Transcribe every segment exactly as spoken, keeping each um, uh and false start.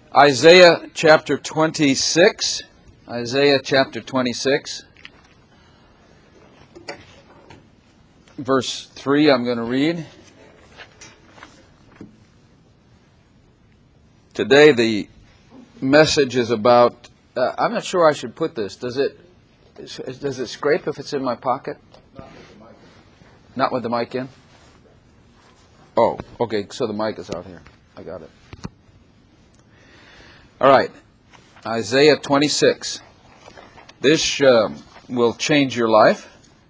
Isaiah chapter twenty-six. Isaiah chapter twenty-six. Verse three I'm going to read. Today the message is about, uh, I'm not sure I should put this. Does it, does it scrape if it's in my pocket? Not with the mic in? Oh, okay, so the mic is out here. I got it. All right, Isaiah twenty-six. This uh, will change your life.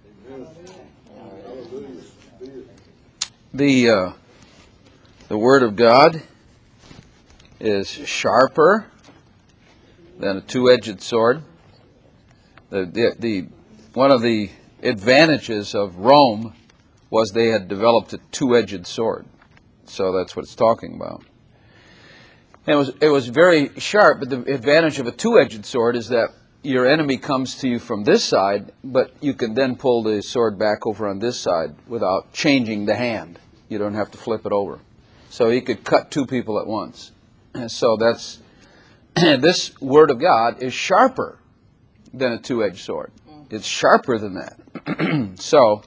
The uh, the Word of God is sharper than a two-edged sword. The, the the one of the advantages of Rome was they had developed a two-edged sword. So that's what it's talking about. And it was it was very sharp, but the advantage of a two-edged sword is that your enemy comes to you from this side, but you can then pull the sword back over on this side without changing the hand. You don't have to flip it over. So he could cut two people at once. And so that's this Word of God is sharper than a two-edged sword. It's sharper than that. So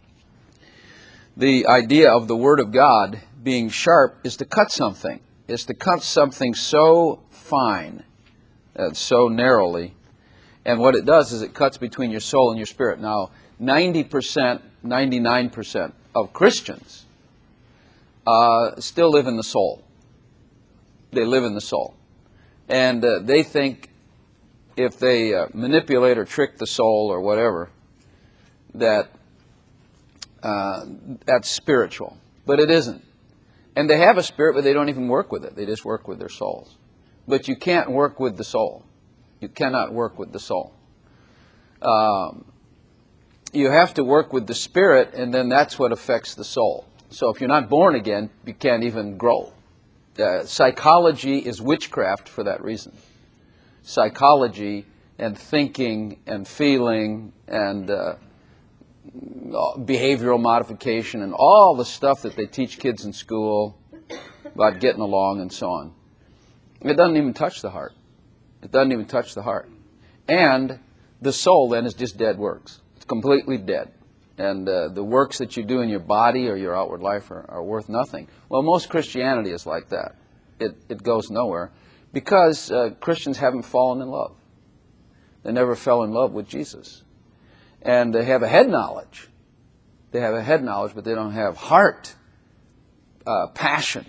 the idea of the Word of God being sharp is to cut something. Is to cut something so fine, uh, so narrowly. And what it does is it cuts between your soul and your spirit. Now, ninety percent, ninety-nine percent of Christians uh, still live in the soul. They live in the soul. And uh, they think if they uh, manipulate or trick the soul or whatever, that uh, that's spiritual. But it isn't. And they have a spirit, but they don't even work with it. They just work with their souls. But you can't work with the soul. You cannot work with the soul. Um, you have to work with the spirit, and then that's what affects the soul. So if you're not born again, you can't even grow. Uh, psychology is witchcraft for that reason. Psychology and thinking and feeling and uh, behavioral modification and all the stuff that they teach kids in school about getting along and so on. It doesn't even touch the heart. It doesn't even touch the heart. And the soul then is just dead works. It's completely dead. And uh, the works that you do in your body or your outward life are, are worth nothing. Well, most Christianity is like that. It, it goes nowhere because uh, Christians haven't fallen in love. They never fell in love with Jesus. And they have a head knowledge. They have a head knowledge, but they don't have heart uh, passion.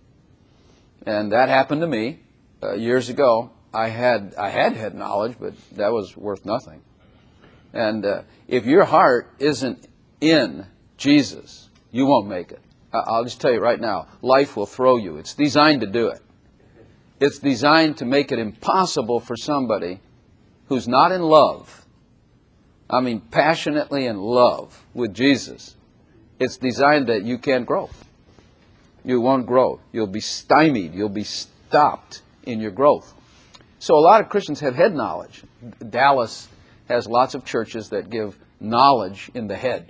And that happened to me uh, years ago. I had I had head knowledge, but that was worth nothing. And uh, if your heart isn't in Jesus, you won't make it. I'll just tell you right now, life will throw you. It's designed to do it. It's designed to make it impossible for somebody who's not in love, I mean passionately in love with Jesus. It's designed that you can't grow. You won't grow. You'll be stymied. You'll be stopped in your growth. So a lot of Christians have head knowledge. Dallas has lots of churches that give knowledge in the head.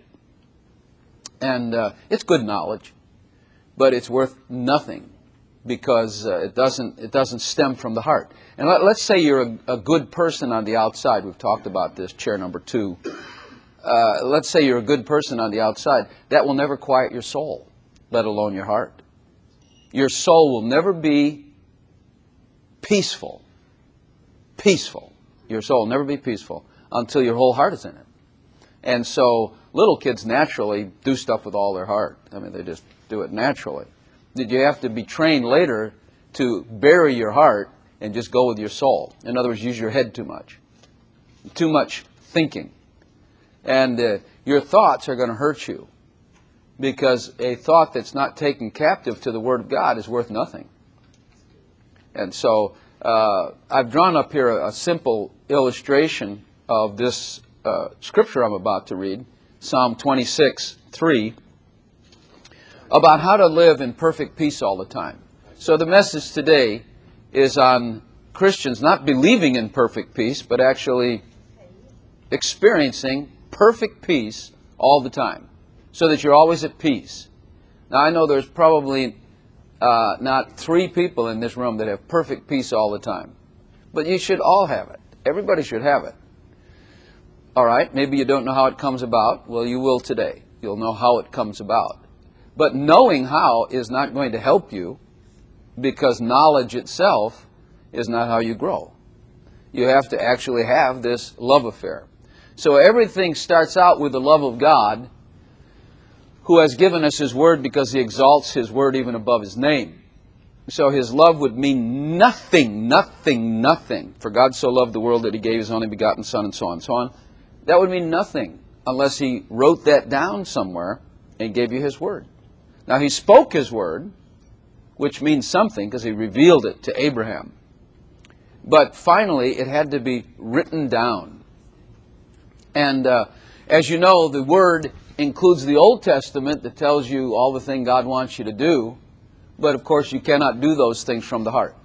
And uh, it's good knowledge, but it's worth nothing because uh, it doesn't it doesn't stem from the heart. And let, let's say you're a, a good person on the outside. We've talked about this, chair number two. Uh, let's say you're a good person on the outside. That will never quiet your soul, let alone your heart. Your soul will never be peaceful. Peaceful. Your soul will never be peaceful until your whole heart is in it. And so little kids naturally do stuff with all their heart. I mean, they just do it naturally. Did you have to be trained later to bury your heart and just go with your soul? In other words, use your head too much. Too much thinking. And uh, your thoughts are going to hurt you because a thought that's not taken captive to the Word of God is worth nothing. And so uh, I've drawn up here a, a simple illustration of this uh, scripture I'm about to read, Psalm twenty-six, three, about how to live in perfect peace all the time. So the message today is on Christians not believing in perfect peace, but actually experiencing perfect peace all the time, so that you're always at peace. Now, I know there's probably uh, not three people in this room that have perfect peace all the time. But you should all have it. Everybody should have it. All right, maybe you don't know how it comes about. Well, you will today. You'll know how it comes about. But knowing how is not going to help you, because knowledge itself is not how you grow. You have to actually have this love affair. So everything starts out with the love of God, who has given us His Word because He exalts His Word even above His name. So His love would mean nothing, nothing, nothing. For God so loved the world that He gave His only begotten Son, and so on and so on. That would mean nothing unless He wrote that down somewhere and gave you His Word. Now He spoke His Word, which means something because He revealed it to Abraham. But finally, it had to be written down. And uh, as you know, the Word includes the Old Testament that tells you all the things God wants you to do. But of course, you cannot do those things from the heart.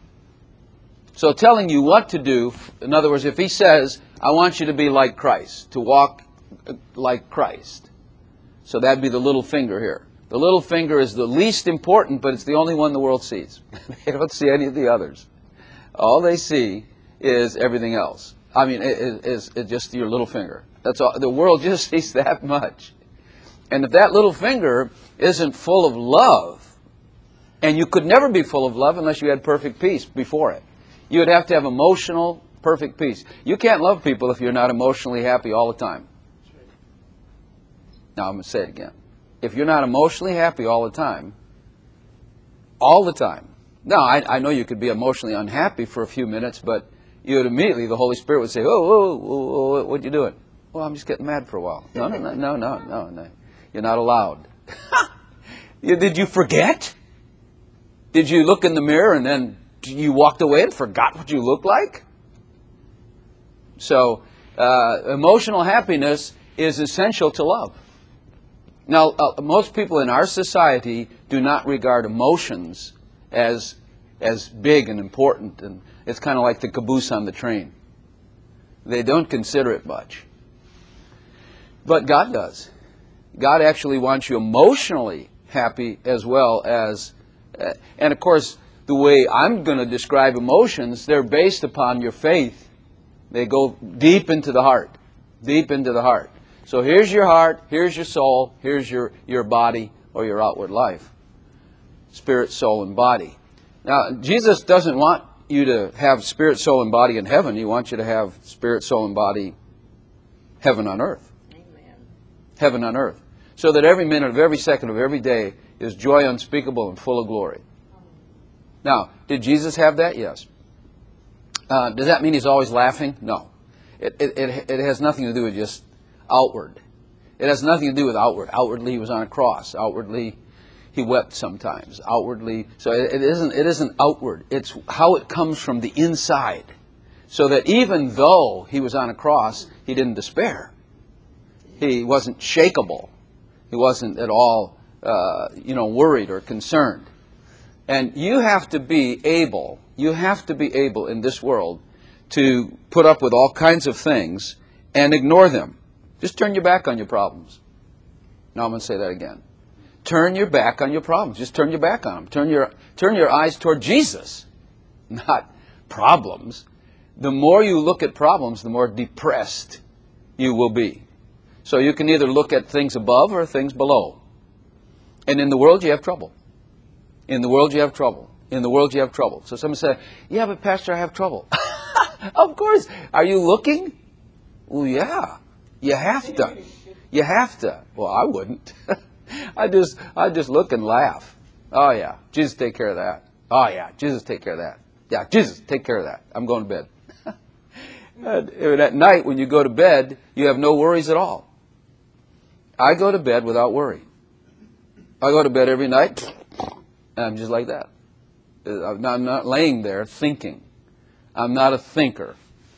So telling you what to do, in other words, if He says, I want you to be like Christ, to walk like Christ. So that'd be the little finger here. The little finger is the least important, but it's the only one the world sees. They don't see any of the others. All they see is everything else. I mean, it is it, it, just your little finger. That's all. The world just sees that much. And if that little finger isn't full of love, and you could never be full of love unless you had perfect peace before it. You would have to have emotional, perfect peace. You can't love people if you're not emotionally happy all the time. Now I'm going to say it again. If you're not emotionally happy all the time, all the time. Now, I, I know you could be emotionally unhappy for a few minutes, but you would immediately, the Holy Spirit would say, oh, oh, oh, oh what are you doing? Well, I'm just getting mad for a while. No, no, no, no, no, no, no. You're not allowed. Did you forget? Did you look in the mirror and then you walked away and forgot what you looked like? So, uh, emotional happiness is essential to love. Now, uh, most people in our society do not regard emotions as as big and important, and it's kind of like the caboose on the train. They don't consider it much. But God does. God actually wants you emotionally happy as well as, uh, and of course, the way I'm going to describe emotions, they're based upon your faith. They go deep into the heart, deep into the heart. So here's your heart, here's your soul, here's your, your body or your outward life. Spirit, soul, and body. Now, Jesus doesn't want you to have spirit, soul, and body in heaven. He wants you to have spirit, soul, and body heaven on earth. Amen. Heaven on earth. So that every minute of every second of every day is joy unspeakable and full of glory. Now, did Jesus have that? Yes. Uh, does that mean He's always laughing? No. It, it, it, it has nothing to do with just outward. It has nothing to do with outward. Outwardly, He was on a cross. Outwardly, He wept sometimes. Outwardly, so it, it isn't. It isn't outward. It's how it comes from the inside. So that even though He was on a cross, He didn't despair. He wasn't shakeable. He wasn't at all, uh, you know, worried or concerned. And you have to be able. You have to be able in this world to put up with all kinds of things and ignore them. Just turn your back on your problems. Now I'm going to say that again. Turn your back on your problems. Just turn your back on them. Turn your, turn your eyes toward Jesus, not problems. The more you look at problems, the more depressed you will be. So you can either look at things above or things below. And in the world, you have trouble. In the world, you have trouble. In the world, you have trouble. So someone say, yeah, but Pastor, I have trouble. Of course. Are you looking? Well, yeah. You have to. You have to. Well, I wouldn't. I just I just look and laugh. Oh, yeah. Jesus, take care of that. Oh, yeah. Jesus, take care of that. Yeah, Jesus, take care of that. I'm going to bed. And at night, when you go to bed, you have no worries at all. I go to bed without worry. I go to bed every night, and I'm just like that. I'm not, I'm not laying there thinking. I'm not a thinker.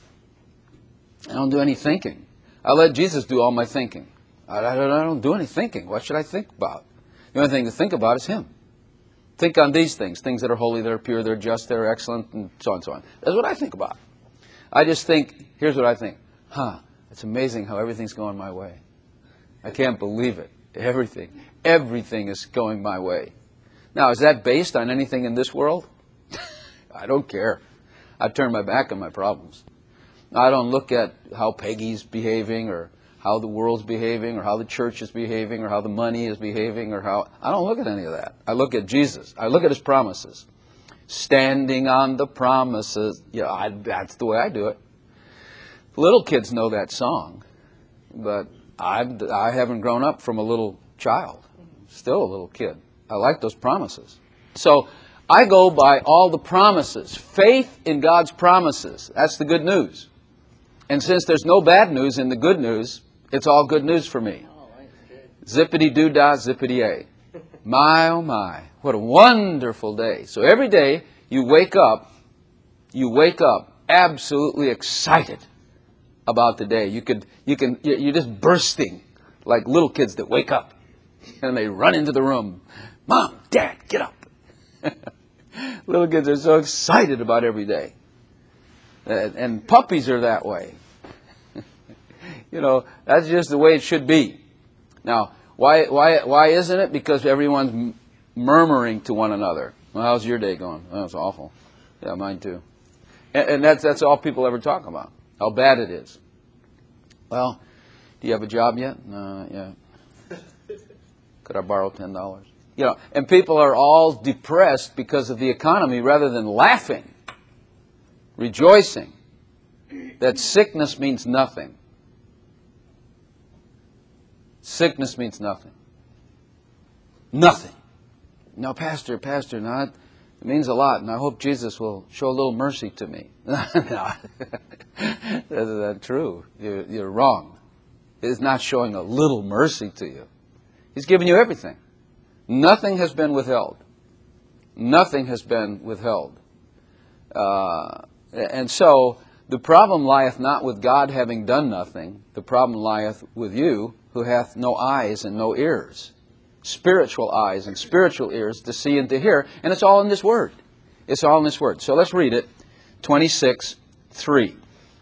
I don't do any thinking. I let Jesus do all my thinking. I, I, don't, I don't do any thinking. What should I think about? The only thing to think about is Him. Think on these things, things that are holy, that are pure, that are just, that are excellent, and so on and so on. That's what I think about. I just think, here's what I think. Huh, it's amazing how everything's going my way. I can't believe it. Everything. Everything is going my way. Now, is that based on anything in this world? I don't care. I turn my back on my problems. I don't look at how Peggy's behaving or how the world's behaving or how the church is behaving or how the money is behaving or how... I don't look at any of that. I look at Jesus. I look at His promises. Standing on the promises. Yeah, I, that's the way I do it. Little kids know that song, but I've, I haven't grown up from a little child. Still a little kid. I like those promises. So I go by all the promises. Faith in God's promises. That's the good news. And since there's no bad news in the good news, it's all good news for me. Zippity-doo-dah, zippity-ay. My, oh my, what a wonderful day. So every day you wake up, you wake up absolutely excited about the day. You could, you can, you're just bursting like little kids that wake up and they run into the room. Mom, Dad, get up. Little kids are so excited about every day. And, and puppies are that way. You know, that's just the way it should be. Now, why, why, why isn't it? Because everyone's murmuring to one another. Well, how's your day going? Oh, it's awful. Yeah, mine too. And, and that's, that's all people ever talk about. How bad it is. Well, do you have a job yet? No, yeah. Could I borrow ten dollars? You know, and people are all depressed because of the economy rather than laughing, rejoicing that sickness means nothing. Sickness means nothing. Nothing. No, Pastor, Pastor, no, it means a lot, and I hope Jesus will show a little mercy to me. No, that's not true. You're, you're wrong. He's not showing a little mercy to you. He's giving you everything. Nothing has been withheld. Nothing has been withheld. Uh, and so, the problem lieth not with God having done nothing. The problem lieth with you, who hath no eyes and no ears. Spiritual eyes and spiritual ears to see and to hear. And it's all in this Word. It's all in this Word. So let's read it. twenty-six, three.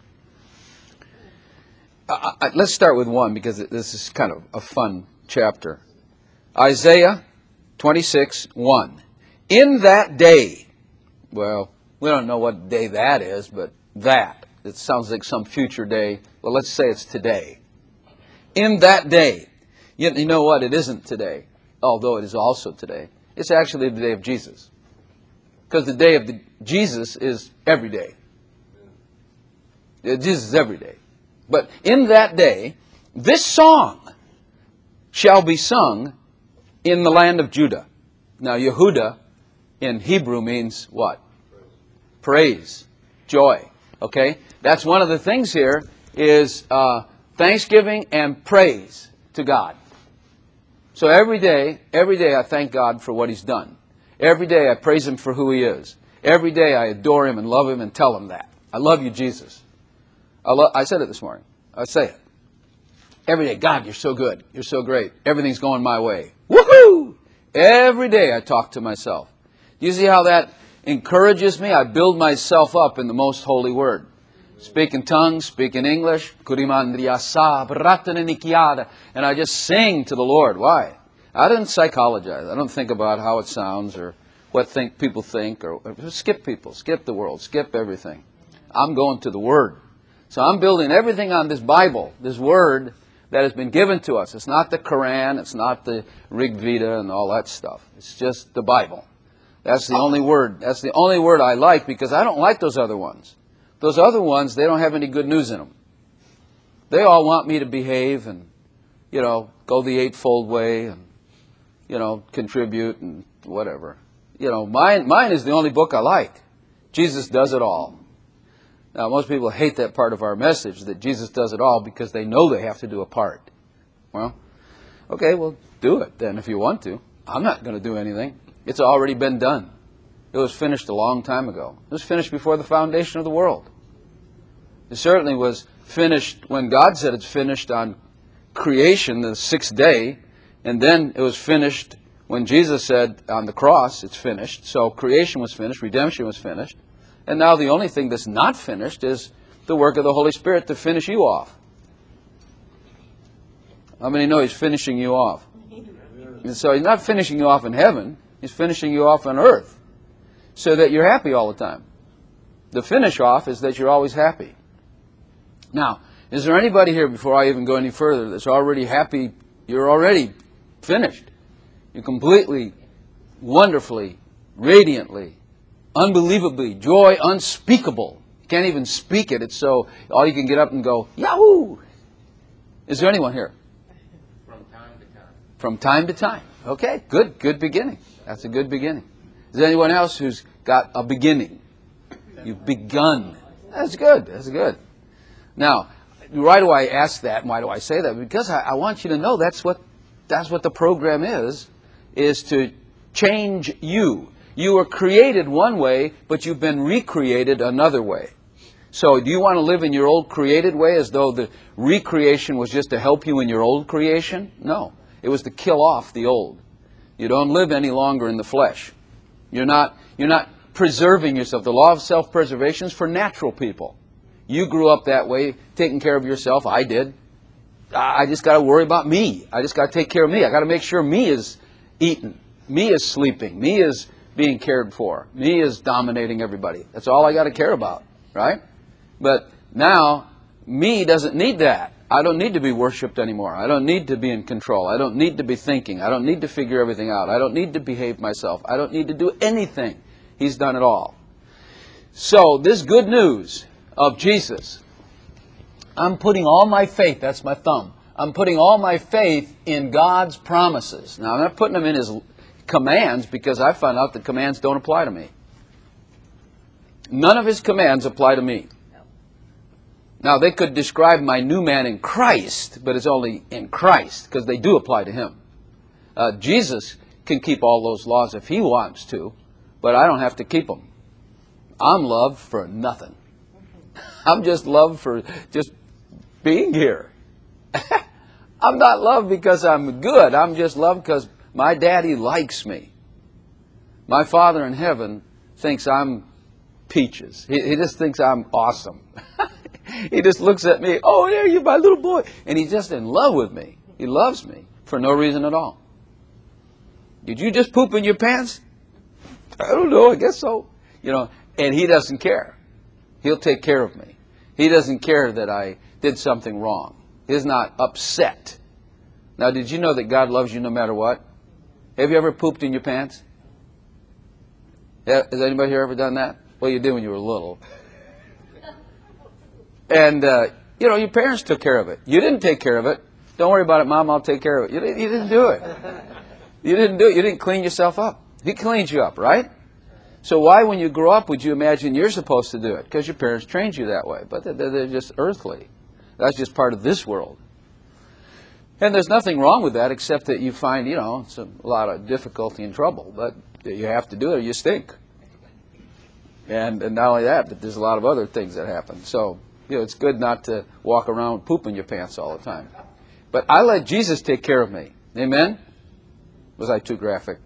Uh, let's start with one because this is kind of a fun chapter. Isaiah twenty-six, one. In that day, well, we don't know what day that is, but that. It sounds like some future day. Well, let's say it's today. In that day. You, you know what? It isn't today, although it is also today. It's actually the day of Jesus. Because the day of the, Jesus is every day. Jesus is every day. But in that day, this song shall be sung in the land of Judah. Now, Yehudah in Hebrew means what? Praise. Joy. Okay? That's one of the things here is uh, thanksgiving and praise to God. So every day, every day I thank God for what He's done. Every day I praise Him for who He is. Every day I adore Him and love Him and tell Him that. I love you, Jesus. I, lo- I said it this morning. I say it. Every day, God, you're so good. You're so great. Everything's going my way. Woohoo! Every day I talk to myself. Do you see how that encourages me? I build myself up in the most holy word. Speak in tongues, speak in English. And I just sing to the Lord. Why? I didn't psychologize. I don't think about how it sounds or what think people think. Or skip people. Skip the world. Skip everything. I'm going to the Word. So I'm building everything on this Bible, this Word that has been given to us. It's not the Quran. It's not the Rig Veda and all that stuff. It's just the Bible. That's the only word. That's the only word I like because I don't like those other ones. Those other ones, they don't have any good news in them. They all want me to behave and, you know, go the eightfold way and, you know, contribute and whatever. You know, mine, mine is the only book I like. Jesus does it all. Now, most people hate that part of our message, that Jesus does it all because they know they have to do a part. Well, okay, well, do it then if you want to. I'm not going to do anything. It's already been done. It was finished a long time ago. It was finished before the foundation of the world. It certainly was finished when God said it's finished on creation, the sixth day, and then it was finished when Jesus said on the cross, it's finished. So creation was finished, redemption was finished, and now the only thing that's not finished is the work of the Holy Spirit to finish you off. How many know He's finishing you off? And so He's not finishing you off in heaven. He's finishing you off on earth so that you're happy all the time. The finish off is that you're always happy. Now, is there anybody here, before I even go any further, that's already happy? You're already finished. You're completely, wonderfully, radiantly, unbelievably, joy unspeakable. You can't even speak it. It's so, all you can get up and go, Yahoo! Is there anyone here? From time to time. From time to time. Okay, good, good beginning. That's a good beginning. Is there anyone else who's got a beginning? You've begun. That's good, that's good. Now, why do I ask that and why do I say that? Because I, I want you to know that's what, that's what the program is, is to change you. You were created one way, but you've been recreated another way. So do you want to live in your old created way as though the recreation was just to help you in your old creation? No. It was to kill off the old. You don't live any longer in the flesh. You're not, you're not preserving yourself. The law of self-preservation is for natural people. You grew up that way, taking care of yourself. I did. I just got to worry about me. I just got to take care of me. I got to make sure me is eaten. Me is sleeping. Me is being cared for. Me is dominating everybody. That's all I got to care about, right? But now, me doesn't need that. I don't need to be worshipped anymore. I don't need to be in control. I don't need to be thinking. I don't need to figure everything out. I don't need to behave myself. I don't need to do anything. He's done it all. So, this good news of Jesus, I'm putting all my faith, that's my thumb, I'm putting all my faith in God's promises. Now, I'm not putting them in His commands because I found out the commands don't apply to me. None of His commands apply to me. Now, they could describe my new man in Christ, but it's only in Christ because they do apply to Him. Uh, Jesus can keep all those laws if He wants to, but I don't have to keep them. I'm loved for nothing. I'm just loved for just being here. I'm not loved because I'm good. I'm just loved because my daddy likes me. My Father in heaven thinks I'm peaches. He, he just thinks I'm awesome. He just looks at me, oh, there you, my little boy. And he's just in love with me. He loves me for no reason at all. Did you just poop in your pants? I don't know, I guess so. You know, and He doesn't care. He'll take care of me. He doesn't care that I did something wrong. He's not upset. Now, did you know that God loves you no matter what? Have you ever pooped in your pants? Yeah, has anybody here ever done that? Well, you did when you were little. And, uh, you know, your parents took care of it. You didn't take care of it. Don't worry about it, Mom, I'll take care of it. You didn't, you didn't do it. You didn't do it. You didn't clean yourself up. He cleans you up, right? So why, when you grow up, would you imagine you're supposed to do it? Because your parents trained you that way. But they're, they're just earthly. That's just part of this world. And there's nothing wrong with that except that you find, you know, it's a lot of difficulty and trouble. But you have to do it or you stink. And, and not only that, but there's a lot of other things that happen. So, you know, it's good not to walk around pooping your pants all the time. But I let Jesus take care of me. Amen? Was I too graphic?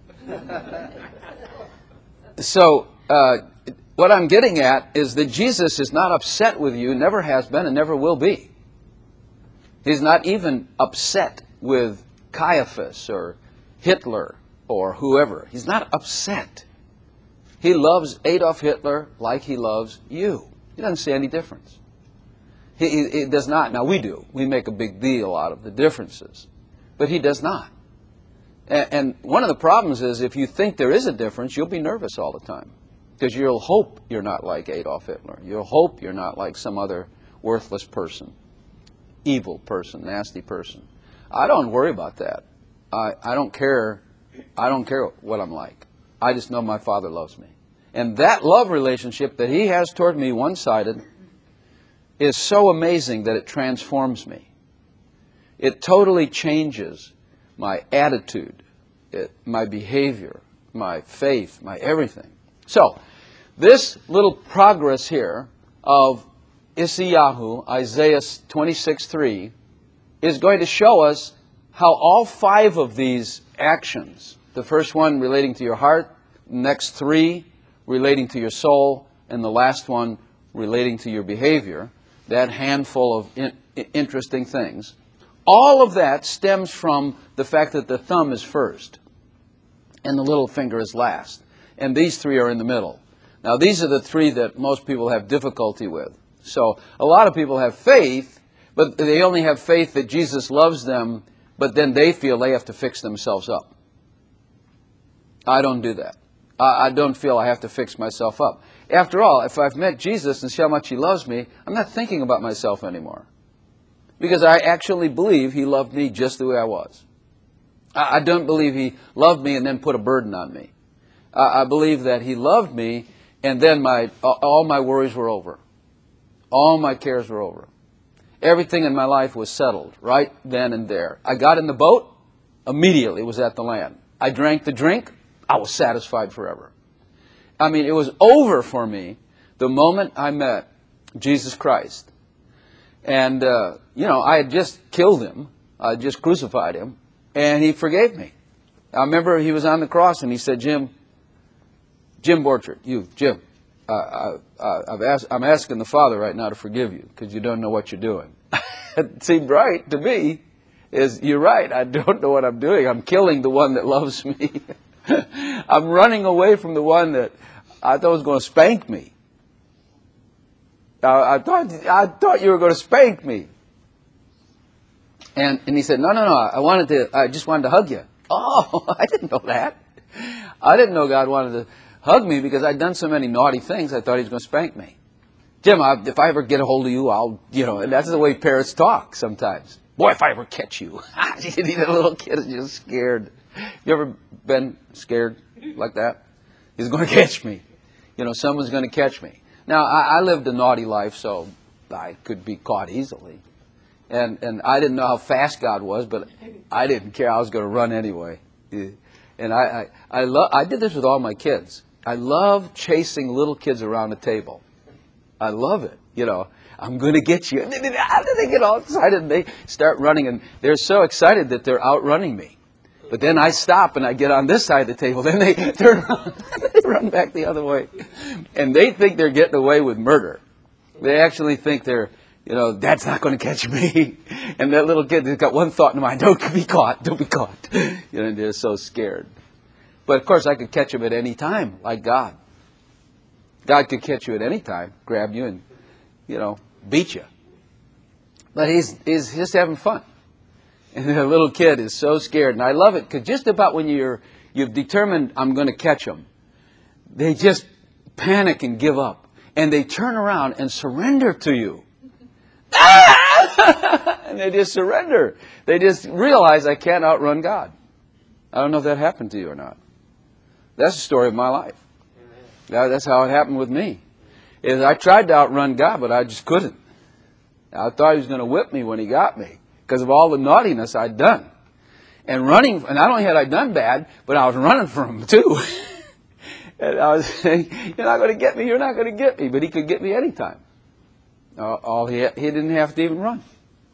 So, uh, what I'm getting at is that Jesus is not upset with you, never has been and never will be. He's not even upset with Caiaphas or Hitler or whoever. He's not upset. He loves Adolf Hitler like He loves you. He doesn't see any difference. He, he, he does not. Now, we do. We make a big deal out of the differences. But He does not. And one of the problems is if you think there is a difference, you'll be nervous all the time. Because you'll hope you're not like Adolf Hitler. You'll hope you're not like some other worthless person, evil person, nasty person. I don't worry about that. I, I don't care. I don't care what I'm like. I just know my Father loves me. And that love relationship that He has toward me, one-sided, is so amazing that it transforms me. It totally changes my attitude, it, my behavior, my faith, my everything. So, this little progress here of Isaiyahu, Isaiah twenty-six three, is going to show us how all five of these actions, the first one relating to your heart, the next three relating to your soul, and the last one relating to your behavior, that handful of in, interesting things, all of that stems from the fact that the thumb is first. and the little finger is last. And these three are in the middle. Now, these are the three that most people have difficulty with. So, a lot of people have faith, but they only have faith that Jesus loves them, but then they feel they have to fix themselves up. I don't do that. I, I don't feel I have to fix myself up. After all, if I've met Jesus and see how much He loves me, I'm not thinking about myself anymore. Because I actually believe He loved me just the way I was. I, I don't believe He loved me and then put a burden on me. I, I believe that He loved me and then my all my worries were over. All my cares were over. Everything in my life was settled right then and there. I got in the boat, immediately was at the land. I drank the drink, I was satisfied forever. I mean, it was over for me the moment I met Jesus Christ. And, uh, you know, I had just killed Him. I had just crucified Him. And He forgave me. I remember He was on the cross and He said, Jim, Jim Borchert, you, Jim, uh, I, I, I've asked, I'm asking the Father right now to forgive you because you don't know what you're doing. It seemed right to me. Is you're right. I don't know what I'm doing. I'm killing the one that loves me. I'm running away from the one that I thought was going to spank me. I, I thought I thought you were going to spank me. And and He said, no, no, no. I wanted to. I just wanted to hug you. Oh, I didn't know that. I didn't know God wanted to hug me because I'd done so many naughty things. I thought He was going to spank me. Jim, I, if I ever get a hold of you, I'll, you know, and that's the way parents talk sometimes. Boy, if I ever catch you. You need a little kid is just scared. You ever been scared like that? He's going to catch me. You know, someone's going to catch me. Now, I, I lived a naughty life, so I could be caught easily. And and I didn't know how fast God was, but I didn't care. I was going to run anyway. And I, I, I, lo- I did this with all my kids. I love chasing little kids around the table. I love it. You know, I'm going to get you. And then they get all excited and they start running and they're so excited that they're outrunning me. But then I stop and I get on this side of the table. Then they turn around they run back the other way. And they think they're getting away with murder. They actually think they're, you know, Dad's not going to catch me. And that little kid has got one thought in mind, don't be caught, don't be caught. You know, they're so scared. But of course I could catch them at any time, like God. God could catch you at any time, grab you and, you know, beat you. But he's, he's just having fun. And the little kid is so scared. And I love it because just about when you're, you've determined I'm going to catch them, they just panic and give up. And they turn around and surrender to you. And they just surrender. They just realize I can't outrun God. I don't know if that happened to you or not. That's the story of my life. That's how it happened with me. Is I tried to outrun God, but I just couldn't. I thought He was going to whip me when He got me because of all the naughtiness I'd done. And running, and not only had I done bad, but I was running from Him too. And I was saying, you're not going to get me, you're not going to get me. But He could get me anytime. All he, he didn't have to even run.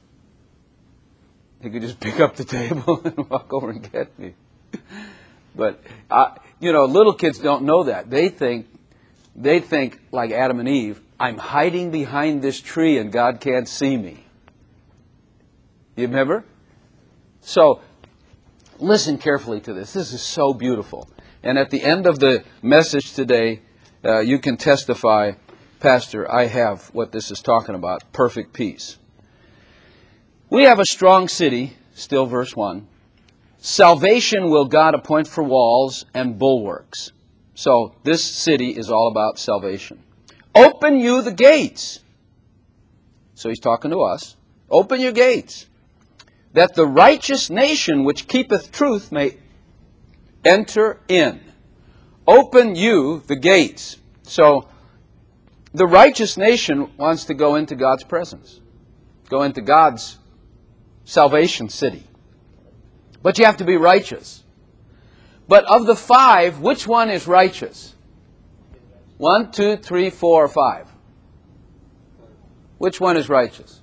He could just pick up the table and walk over and get me. But, I, you know, little kids don't know that. They think, they think like Adam and Eve, I'm hiding behind this tree and God can't see me. You remember? So, listen carefully to this. This is so beautiful. And at the end of the message today, uh, you can testify, Pastor, I have what this is talking about, perfect peace. We have a strong city, still verse one. Salvation will God appoint for walls and bulwarks. So this city is all about salvation. Open you the gates. So He's talking to us. Open your gates, that the righteous nation which keepeth truth may enter in. Open you the gates. So the righteous nation wants to go into God's presence. Go into God's salvation city. But you have to be righteous. But of the five, which one is righteous? One, two, three, four, or five. Which one is righteous?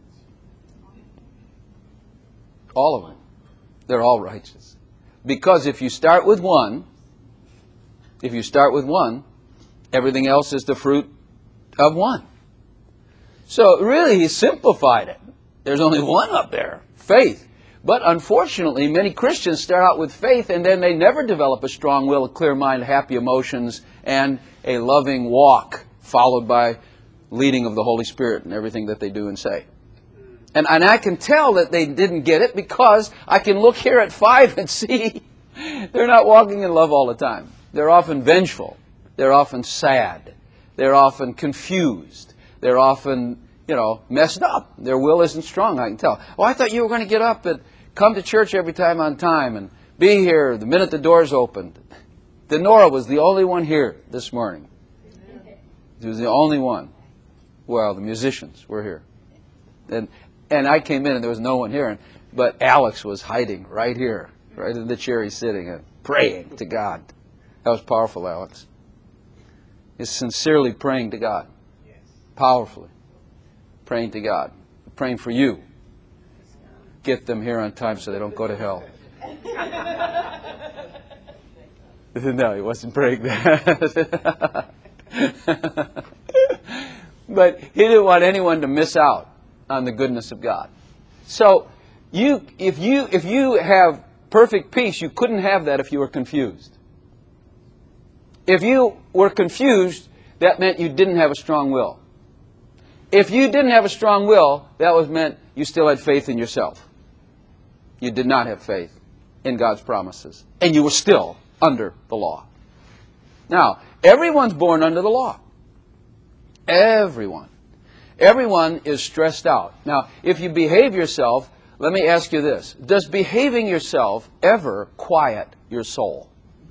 All of them. They're all righteous. Because if you start with one, if you start with one, everything else is the fruit of one. So really He simplified it. There's only one up there, faith. But unfortunately, many Christians start out with faith and then they never develop a strong will, a clear mind, happy emotions, and a loving walk, followed by leading of the Holy Spirit in everything that they do and say. And, and I can tell that they didn't get it because I can look here at five and see they're not walking in love all the time. They're often vengeful. They're often sad. They're often confused. They're often, you know, messed up. Their will isn't strong, I can tell. Oh, I thought you were going to get up and come to church every time on time and be here the minute the doors opened. Denora was the only one here this morning. She was the only one. Well, the musicians were here. And and I came in and there was no one here. But Alex was hiding right here, right in the chair he's sitting in, praying to God. That was powerful, Alex. He's sincerely praying to God. Powerfully. Praying to God. Praying for you. Get them here on time so they don't go to hell. No, he wasn't praying that. But he didn't want anyone to miss out on the goodness of God. So, you, if you, if you have perfect peace, you couldn't have that if you were confused. If you were confused, that meant you didn't have a strong will. If you didn't have a strong will, that was meant you still had faith in yourself. You did not have faith in God's promises. And you were still under the law. Now, everyone's born under the law. Everyone. Everyone is stressed out. Now, if you behave yourself, let me ask you this. Does behaving yourself ever quiet your soul?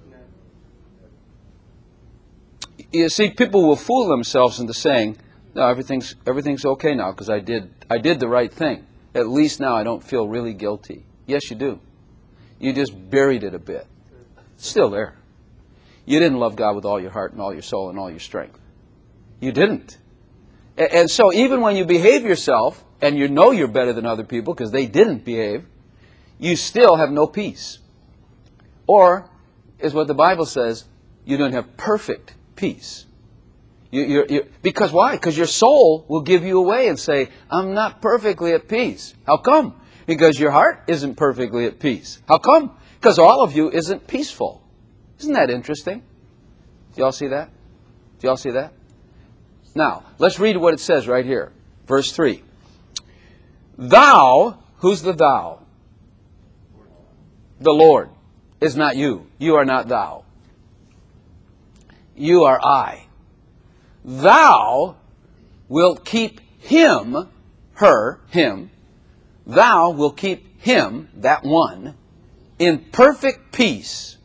You see, people will fool themselves into saying, no, everything's everything's okay now because I did I did the right thing. At least now I don't feel really guilty. Yes, you do. You just buried it a bit. It's still there. You didn't love God with all your heart and all your soul and all your strength. You didn't. And so even when you behave yourself, and you know you're better than other people because they didn't behave, you still have no peace. Or, is what the Bible says, you don't have perfect peace. You, you're, you're, because why? Because your soul will give you away and say, I'm not perfectly at peace. How come? Because your heart isn't perfectly at peace. How come? Because all of you isn't peaceful. Isn't that interesting? Do y'all see that? Do y'all see that? Now, let's read what it says right here. Verse three. Thou, who's the thou? The Lord is not you. You are not thou. You are I. Thou wilt keep him, her, him. Thou will keep him, that one, in perfect peace.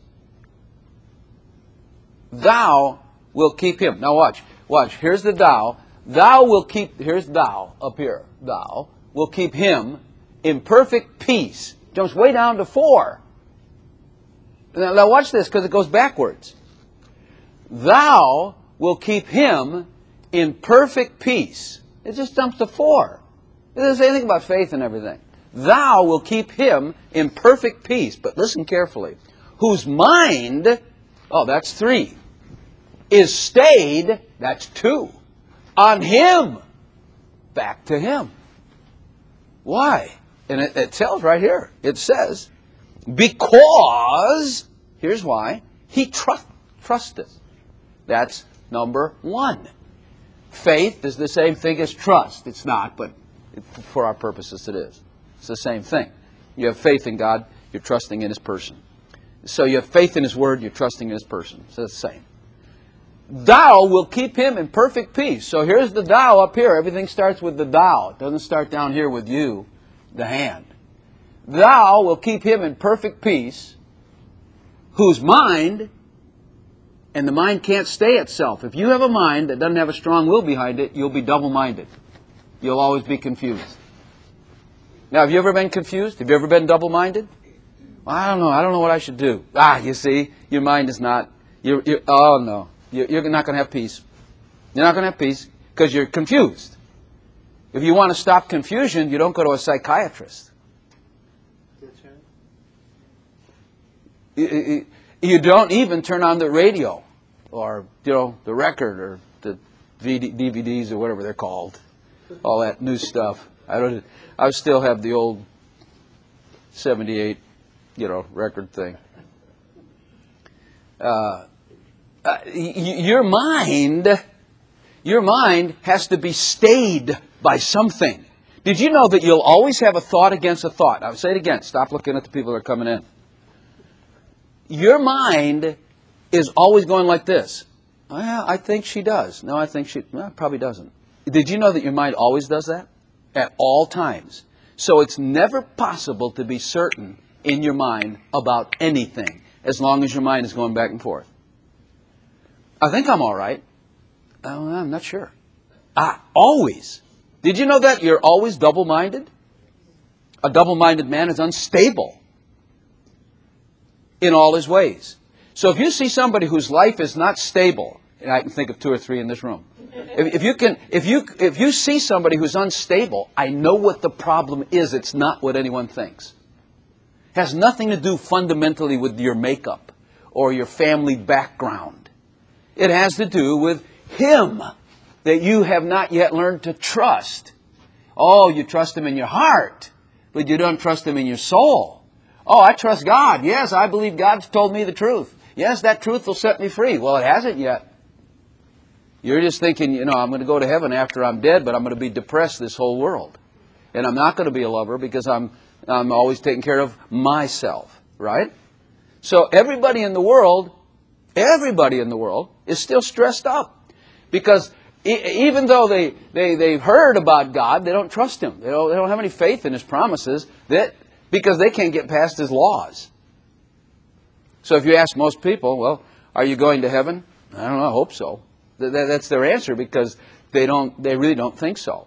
Thou will keep him. Now watch. Watch. Here's the thou. Thou will keep, here's thou, up here. Thou will keep him in perfect peace. Jumps way down to four. Now, now watch this because it goes backwards. Thou will keep him in perfect peace. It just jumps to four. It doesn't say anything about faith and everything. Thou will keep him in perfect peace. But listen carefully. Whose mind, oh, that's three, is stayed, that's two, on him. Back to him. Why? And it, it tells right here. It says, because, here's why, he trust, trusteth. That's number one. Faith is the same thing as trust. It's not, but it, for our purposes it is. It's the same thing. You have faith in God, you're trusting in His person. So you have faith in His Word, you're trusting in His person. So it's the same. Thou will keep him in perfect peace. So here's the thou up here. Everything starts with the thou. It doesn't start down here with you, the hand. Thou will keep him in perfect peace, whose mind, and the mind can't stay itself. If you have a mind that doesn't have a strong will behind it, you'll be double-minded. You'll always be confused. Now, have you ever been confused? Have you ever been double-minded? Well, I don't know. I don't know what I should do. Ah, you see, your mind is not, you're, you're, oh no. You're not going to have peace. You're not going to have peace because you're confused. If you want to stop confusion, you don't go to a psychiatrist. You, you don't even turn on the radio or, you know, the record or the D V Ds or whatever they're called. All that new stuff. I don't. I still have the old seventy-eight, you know, record thing. Uh, uh, y- your mind, your mind has to be stayed by something. Did you know that you'll always have a thought against a thought? I'll say it again. Stop looking at the people that are coming in. Your mind is always going like this. Well, I think she does. No, I think she well, probably doesn't. Did you know that your mind always does that? At all times. So it's never possible to be certain in your mind about anything as long as your mind is going back and forth. I think I'm all right. Oh, I'm not sure. Ah, always. Did you know that you're always double-minded? A double-minded man is unstable in all his ways. So if you see somebody whose life is not stable, and I can think of two or three in this room, if, if you can, if you if you see somebody who's unstable, I know what the problem is. It's not what anyone thinks. It has nothing to do fundamentally with your makeup or your family background. It has to do with him that you have not yet learned to trust. Oh, you trust him in your heart, but you don't trust him in your soul. Oh, I trust God. Yes, I believe God's told me the truth. Yes, that truth will set me free. Well, it hasn't yet. You're just thinking, you know, I'm going to go to heaven after I'm dead, but I'm going to be depressed this whole world. And I'm not going to be a lover because I'm I'm always taking care of myself, right? So everybody in the world, everybody in the world is still stressed up. Because e- even though they, they, they've heard about God, they don't trust Him. They don't, they don't have any faith in His promises that, because they can't get past His laws. So if you ask most people, well, are you going to heaven? I don't know, I hope so. That's their answer because they don't. They really don't think so.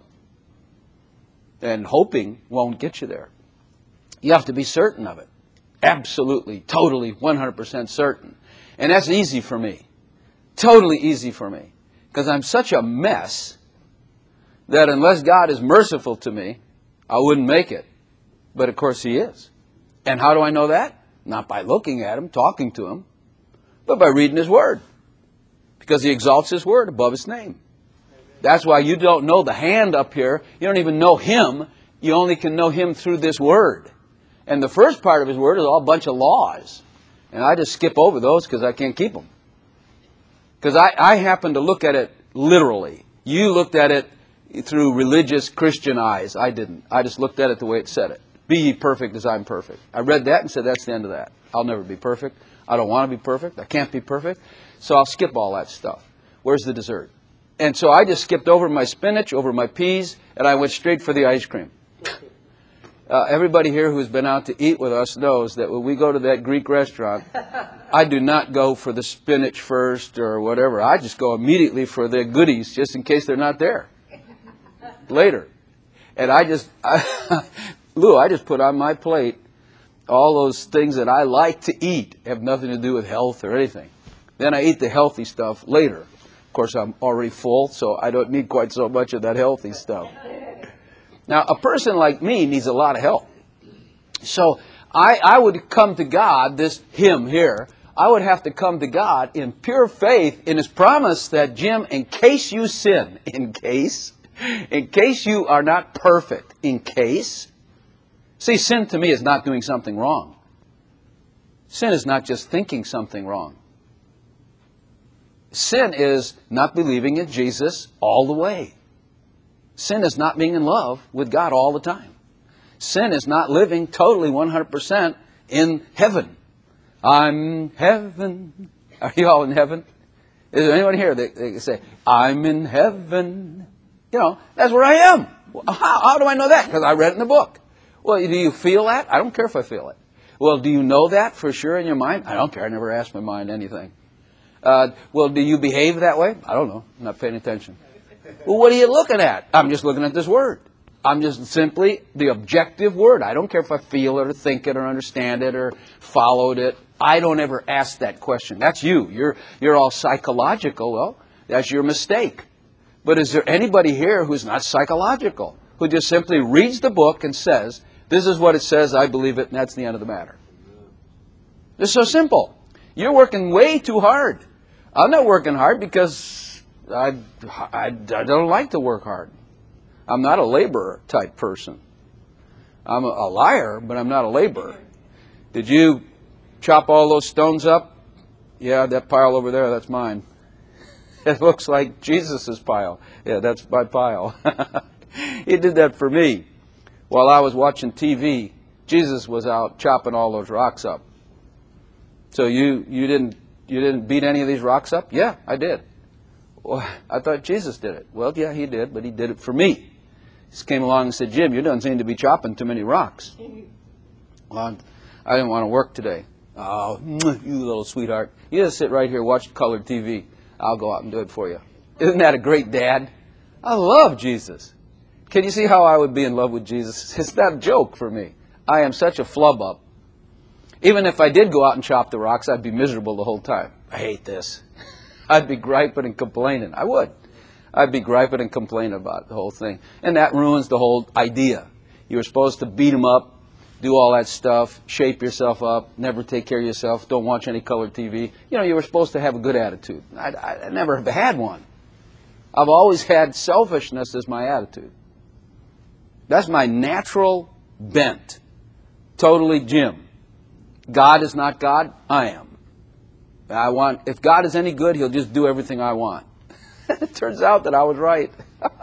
And hoping won't get you there. You have to be certain of it. Absolutely, totally, one hundred percent certain. And that's easy for me. Totally easy for me. Because I'm such a mess that unless God is merciful to me, I wouldn't make it. But of course He is. And how do I know that? Not by looking at Him, talking to Him, but by reading His Word. Because He exalts His Word above His name. That's why you don't know the hand up here. You don't even know Him. You only can know Him through this Word. And the first part of His Word is all a bunch of laws. And I just skip over those because I can't keep them. Because I, I happen to look at it literally. You looked at it through religious Christian eyes. I didn't. I just looked at it the way it said it. Be ye perfect as I'm perfect. I read that and said that's the end of that. I'll never be perfect. I don't want to be perfect. I can't be perfect. So I'll skip all that stuff. Where's the dessert? And so I just skipped over my spinach, over my peas, and I went straight for the ice cream. Uh, everybody here who's been out to eat with us knows that when we go to that Greek restaurant, I do not go for the spinach first or whatever. I just go immediately for the goodies just in case they're not there later. And I just, I, Lou, I just put on my plate all those things that I like to eat, have nothing to do with health or anything. Then I eat the healthy stuff later. Of course, I'm already full, so I don't need quite so much of that healthy stuff. Now, a person like me needs a lot of help. So I, I would come to God, this him here, I would have to come to God in pure faith in His promise that, Jim, in case you sin, in case, in case you are not perfect, in case. See, sin to me is not doing something wrong. Sin is not just thinking something wrong. Sin is not believing in Jesus all the way. Sin is not being in love with God all the time. Sin is not living totally one hundred percent in heaven. I'm heaven. Are you all in heaven? Is there anyone here that can say, I'm in heaven? You know, that's where I am. How, how do I know that? Because I read it in the book. Well, do you feel that? I don't care if I feel it. Well, do you know that for sure in your mind? I don't care. I never ask my mind anything. Uh, well, do you behave that way? I don't know. I'm not paying attention. Well, what are you looking at? I'm just looking at this word. I'm just simply the objective word. I don't care if I feel it or think it or understand it or followed it. I don't ever ask that question. That's you. You're, you're all psychological. Well, that's your mistake. But is there anybody here who's not psychological, who just simply reads the book and says, this is what it says, I believe it, and that's the end of the matter? It's so simple. You're working way too hard. I'm not working hard because I, I, I don't like to work hard. I'm not a laborer type person. I'm a, a liar, but I'm not a laborer. Did you chop all those stones up? Yeah, that pile over there, that's mine. It looks like Jesus' pile. Yeah, that's my pile. He did that for me. While I was watching T V, Jesus was out chopping all those rocks up. So you, you didn't you didn't beat any of these rocks up? Yeah, I did. Well, I thought Jesus did it. Well, yeah, he did, but he did it for me. He just came along and said, Jim, you don't seem to be chopping too many rocks. Well, I didn't want to work today. Oh, you little sweetheart. You just sit right here, watch colored T V. I'll go out and do it for you. Isn't that a great dad? I love Jesus. Can you see how I would be in love with Jesus? It's not a joke for me. I am such a flub up. Even if I did go out and chop the rocks, I'd be miserable the whole time. I hate this. I'd be griping and complaining. I would. I'd be griping and complaining about the whole thing. And that ruins the whole idea. You were supposed to beat them up, do all that stuff, shape yourself up, never take care of yourself, don't watch any colored T V. You know, you were supposed to have a good attitude. I, I, I never have had one. I've always had selfishness as my attitude. That's my natural bent. Totally Jim. God is not God. I am. I want. If God is any good, He'll just do everything I want. It turns out that I was right.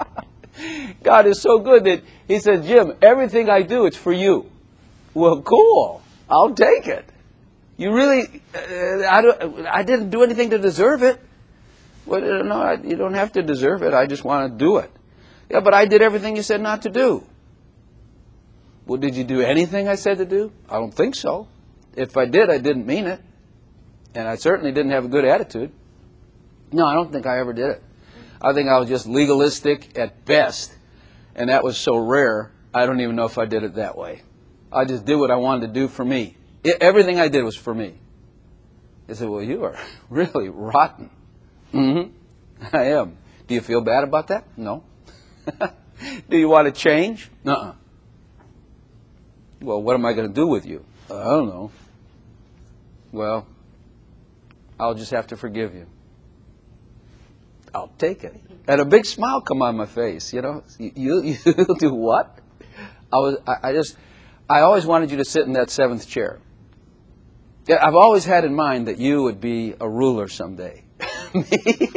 God is so good that He said, Jim, everything I do, it's for you. Well, cool. I'll take it. You really, uh, I, don't, I didn't do anything to deserve it. Well, no, I, you don't have to deserve it. I just want to do it. Yeah, but I did everything you said not to do. Well, did you do anything I said to do? I don't think so. If I did, I didn't mean it. And I certainly didn't have a good attitude. No, I don't think I ever did it. I think I was just legalistic at best. And that was so rare, I don't even know if I did it that way. I just did what I wanted to do for me. It, everything I did was for me. They said, well, you are really rotten. Mm-hmm. I am. Do you feel bad about that? No. Do you want to change? Uh-uh. Well, what am I going to do with you? Uh, I don't know. Well, I'll just have to forgive you. I'll take it. And a big smile come on my face, you know. You, you, you do what? I was, I, I just, I always wanted you to sit in that seventh chair. Yeah, I've always had in mind that you would be a ruler someday. Me?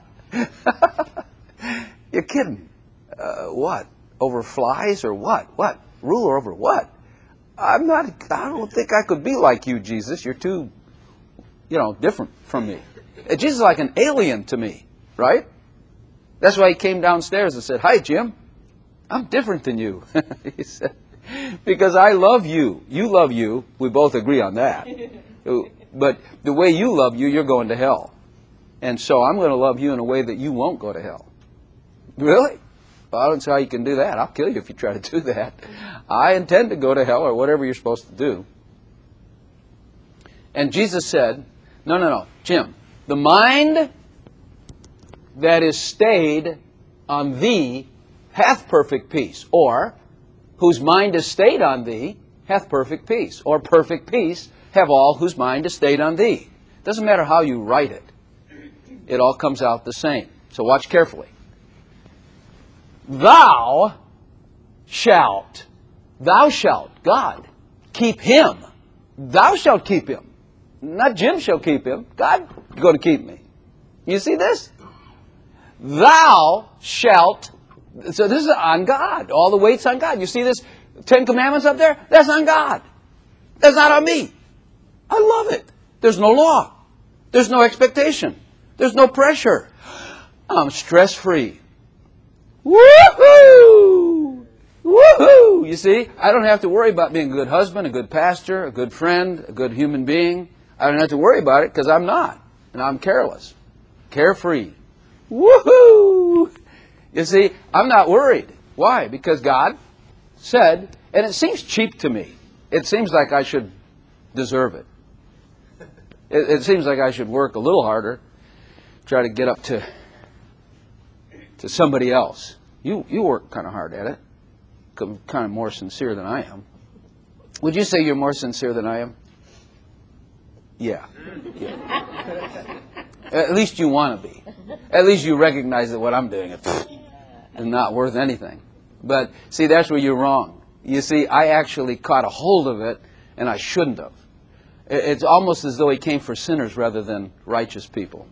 You're kidding. Uh, what? Over flies or what? What? Ruler over what? I'm not, I don't think I could be like you, Jesus. You're too, you know, different from me. Jesus is like an alien to me, right? That's why he came downstairs and said, hi, Jim. I'm different than you. He said, because I love you. You love you. We both agree on that. But the way you love you, you're going to hell. And so I'm going to love you in a way that you won't go to hell. Really? Well, I don't see how you can do that. I'll kill you if you try to do that. I intend to go to hell or whatever you're supposed to do. And Jesus said, no, no, no, Jim, the mind that is stayed on thee hath perfect peace. Or, whose mind is stayed on thee hath perfect peace. Or, perfect peace have all whose mind is stayed on thee. Doesn't matter how you write it. It all comes out the same. So watch carefully. Thou shalt, thou shalt, God, keep him. Thou shalt keep him. Not Jim shall keep him. God is going to keep me. You see this? Thou shalt, so this is on God. All the weight's on God. You see this Ten Commandments up there? That's on God. That's not on me. I love it. There's no law. There's no expectation. There's no pressure. I'm stress-free. Woohoo! Woohoo! You see, I don't have to worry about being a good husband, a good pastor, a good friend, a good human being. I don't have to worry about it because I'm not. And I'm careless. Carefree. Woohoo! You see, I'm not worried. Why? Because God said, and it seems cheap to me. It seems like I should deserve it. It, it seems like I should work a little harder, try to get up to to somebody else. You you work kind of hard at it. Kind of more sincere than I am. Would you say you're more sincere than I am? Yeah. yeah. At least you want to be. At least you recognize that what I'm doing is, is not worth anything. But see, that's where you're wrong. You see, I actually caught a hold of it, and I shouldn't have. It's almost as though he came for sinners rather than righteous people.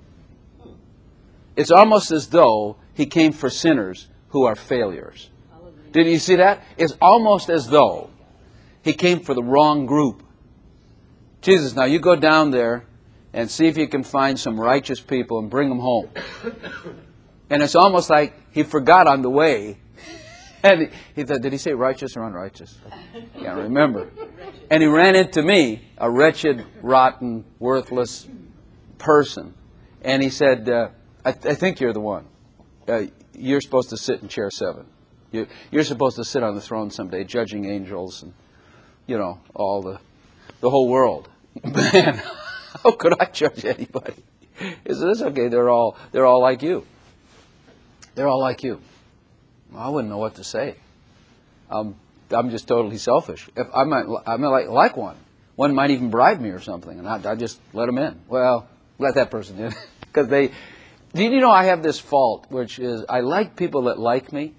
It's almost as though he came for sinners who are failures. Did you see that? It's almost as though he came for the wrong group. Jesus, now you go down there and see if you can find some righteous people and bring them home. And it's almost like he forgot on the way. And he, he thought, did he say righteous or unrighteous? I can't remember. And he ran into me, a wretched, rotten, worthless person. And he said, uh, I, th- I think you're the one. Uh, you're supposed to sit in chair seven. You're, you're supposed to sit on the throne someday, judging angels and, you know, all the, the whole world. Man, how could I judge anybody? Is this okay? They're all, they're all like you. They're all like you. Well, I wouldn't know what to say. Um, I'm just totally selfish. If I might, I might like, like one. One might even bribe me or something, and I, I just let them in. Well, let that person in, because they. Do you know I have this fault, which is I like people that like me,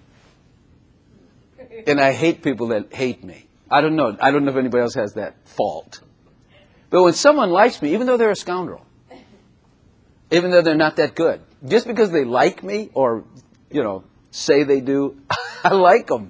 and I hate people that hate me. I don't know. I don't know if anybody else has that fault. But when someone likes me, even though they're a scoundrel, even though they're not that good, just because they like me or, you know, say they do, I like them.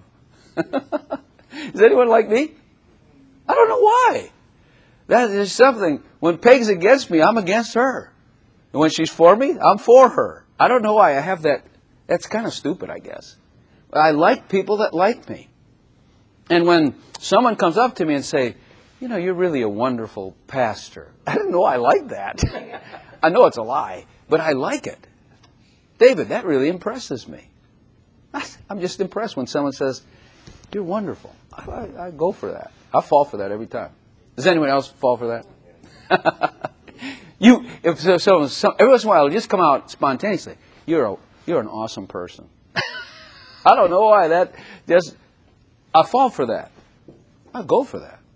Does anyone like me? I don't know why. That is something. When Peg's against me, I'm against her. And when she's for me, I'm for her. I don't know why I have that. That's kind of stupid, I guess. But I like people that like me. And when someone comes up to me and say, you know, you're really a wonderful pastor. I don't know I like that. I know it's a lie, but I like it. David, that really impresses me. I'm just impressed when someone says, you're wonderful. I, I, I go for that. I fall for that every time. Does anyone else fall for that? you, if so, so, so, every once in a while, it'll just come out spontaneously. You're a, you're an awesome person. I don't know why that just. I fall for that. I go for that.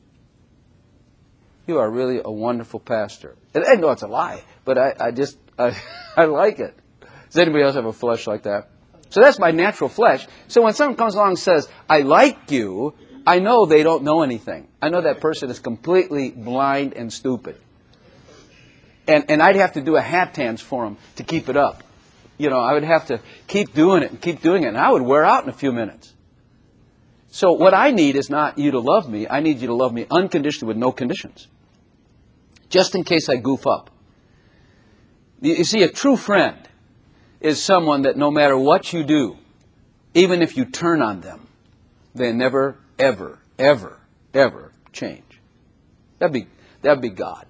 You are really a wonderful pastor. And I know it's a lie, but I, I just I, I like it. Does anybody else have a flesh like that? So that's my natural flesh. So when someone comes along and says, I like you, I know they don't know anything. I know that person is completely blind and stupid. And and I'd have to do a hat dance for them to keep it up. You know, I would have to keep doing it and keep doing it, and I would wear out in a few minutes. So what I need is not you to love me. I need you to love me unconditionally with no conditions. Just in case I goof up. You, you see, a true friend is someone that no matter what you do, even if you turn on them, they never, ever, ever, ever change. That'd be, that'd be God.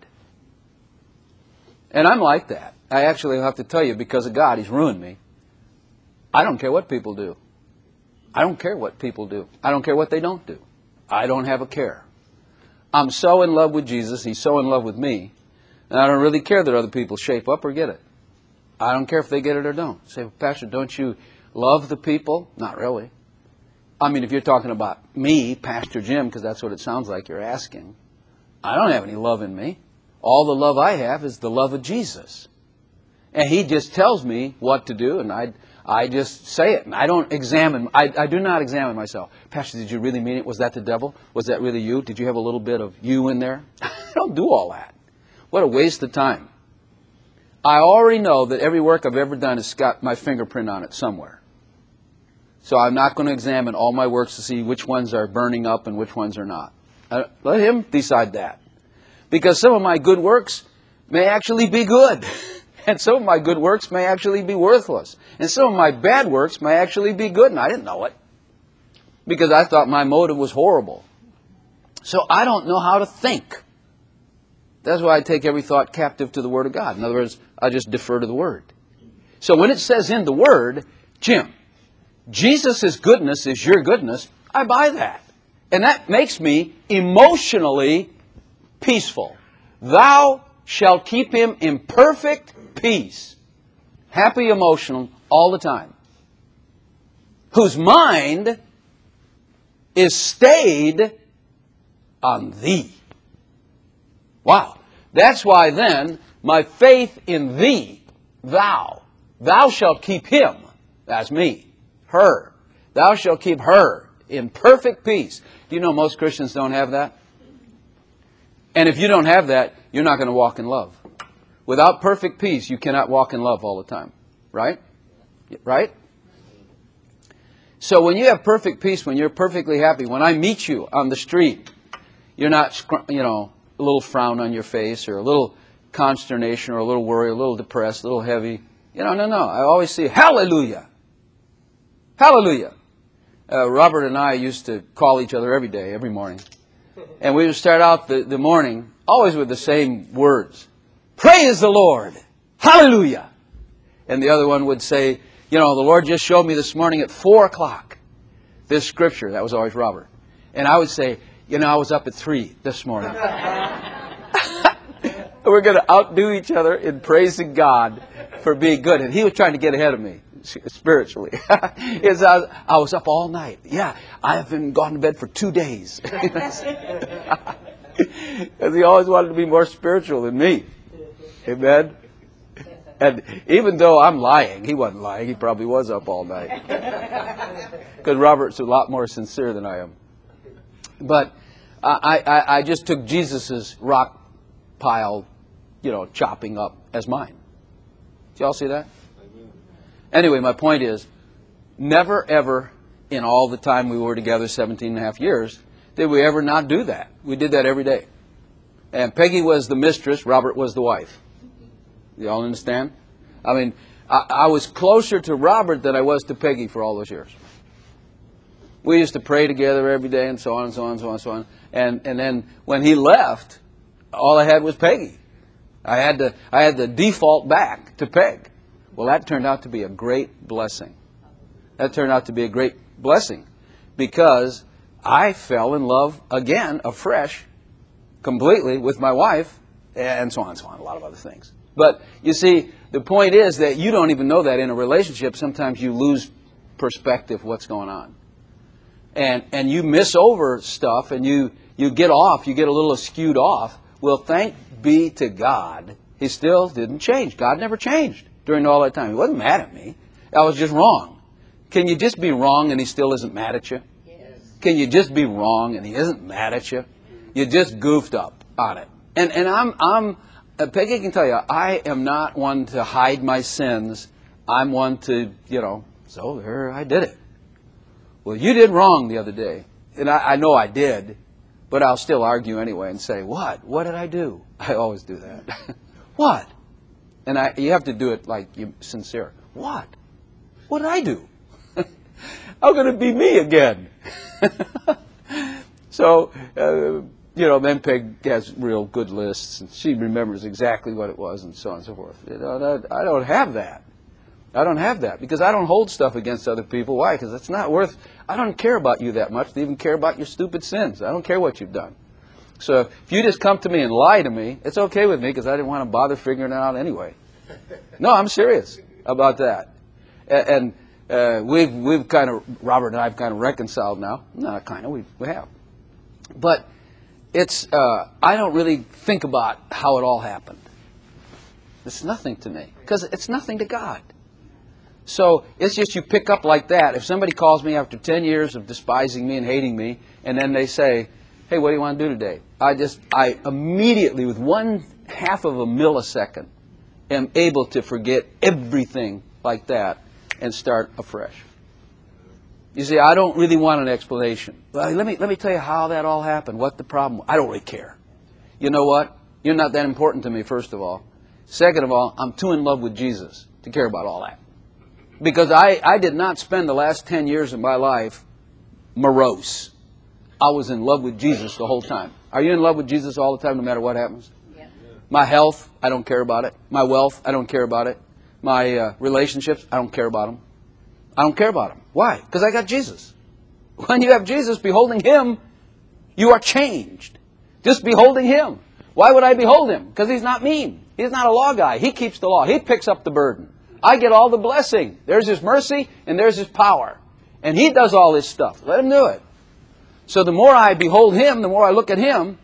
And I'm like that. I actually have to tell you, because of God, He's ruined me. I don't care what people do. I don't care what people do. I don't care what they don't do. I don't have a care. I'm so in love with Jesus. He's so in love with me. And I don't really care that other people shape up or get it. I don't care if they get it or don't. Say, Pastor, don't you love the people? Not really. I mean, if you're talking about me, Pastor Jim, because that's what it sounds like you're asking, I don't have any love in me. All the love I have is the love of Jesus. And He just tells me what to do, and I I just say it. And I don't examine. I, I do not examine myself. Pastor, did you really mean it? Was that the devil? Was that really you? Did you have a little bit of you in there? I don't do all that. What a waste of time. I already know that every work I've ever done has got my fingerprint on it somewhere. So I'm not going to examine all my works to see which ones are burning up and which ones are not. Uh, let Him decide that. Because some of my good works may actually be good. And some of my good works may actually be worthless. And some of my bad works may actually be good. And I didn't know it. Because I thought my motive was horrible. So I don't know how to think. That's why I take every thought captive to the Word of God. In other words, I just defer to the Word. So when it says in the Word, Jim, Jesus' goodness is your goodness, I buy that. And that makes me emotionally peaceful. Thou shalt keep him in perfect peace. Happy emotional all the time. Whose mind is stayed on Thee. Wow. That's why then my faith in Thee, Thou, Thou shalt keep him. That's me. Her. Thou shalt keep her in perfect peace. Do you know most Christians don't have that? And if you don't have that, you're not going to walk in love. Without perfect peace, you cannot walk in love all the time. Right? Right? So when you have perfect peace, when you're perfectly happy, when I meet you on the street, you're not, you know, a little frown on your face or a little consternation or a little worry, a little depressed, a little heavy. You know, no, no. I always see, hallelujah. Hallelujah. Uh, Robert and I used to call each other every day, every morning. And we would start out the, the morning always with the same words. Praise the Lord. Hallelujah. And the other one would say, you know, the Lord just showed me this morning at four o'clock this scripture. That was always Robert. And I would say, you know, I was up at three this morning. We're going to outdo each other in praising God for being good. And he was trying to get ahead of me spiritually. Is I, I was up all night. Yeah, I haven't gone to bed for two days. Because he always wanted to be more spiritual than me. Amen? And even though I'm lying, he wasn't lying. He probably was up all night. Because Robert's a lot more sincere than I am. But I, I, I just took Jesus's rock pile, you know, chopping up as mine. Did y'all see that? Anyway, my point is, never ever in all the time we were together, seventeen and a half years, did we ever not do that. We did that every day. And Peggy was the mistress, Robert was the wife. You all understand? I mean, I, I was closer to Robert than I was to Peggy for all those years. We used to pray together every day and so on and so on and so on and so on. And, and then when he left, all I had was Peggy. I had to I had to default back to Peg. Well, that turned out to be a great blessing. That turned out to be a great blessing because I fell in love again, afresh, completely with my wife, and so on and so on, a lot of other things. But you see, the point is that you don't even know that in a relationship. Sometimes you lose perspective of what's going on. And and you miss over stuff and you, you get off, you get a little skewed off. Well, thank be to God, he still didn't change. God never changed during all that time. He wasn't mad at me. I was just wrong. Can you just be wrong and he still isn't mad at you? Yes. Can you just be wrong and he isn't mad at you? You just goofed up on it. And and I'm I'm uh, Peggy can tell you, I am not one to hide my sins. I'm one to, you know, so there I did it. Well, you did wrong the other day. And I, I know I did, but I'll still argue anyway and say, what? What did I do? I always do that. What? And I, you have to do it like you're sincere. What? What did I do? How could it be me again? So, uh, you know, then Peg has real good lists, and she remembers exactly what it was, and so on and so forth. You know, I don't have that. I don't have that because I don't hold stuff against other people. Why? Because it's not worth, I don't care about you that much to even care about your stupid sins. I don't care what you've done. So if you just come to me and lie to me, it's okay with me because I didn't want to bother figuring it out anyway. No, I'm serious about that. And uh, we've we've kind of, Robert and I have kind of reconciled now. Not kind of, we, we have. But it's, uh, I don't really think about how it all happened. It's nothing to me because it's nothing to God. So it's just you pick up like that. If somebody calls me after ten years of despising me and hating me, and then they say, hey, what do you want to do today? I just, I immediately, with one half of a millisecond, am able to forget everything like that and start afresh. You see, I don't really want an explanation. Well, let me, let me tell you how that all happened, what the problem was. I don't really care. You know what? You're not that important to me, first of all. Second of all, I'm too in love with Jesus to care about all that. Because I, I did not spend the last ten years of my life morose. I was in love with Jesus the whole time. Are you in love with Jesus all the time, no matter what happens? Yeah. My health, I don't care about it. My wealth, I don't care about it. My uh, relationships, I don't care about them. I don't care about them. Why? Because I got Jesus. When you have Jesus, beholding Him, you are changed. Just beholding Him. Why would I behold Him? Because He's not mean. He's not a law guy. He keeps the law. He picks up the burden. I get all the blessing. There's His mercy and there's His power. And He does all this stuff. Let Him do it. So the more I behold Him, the more I look at Him,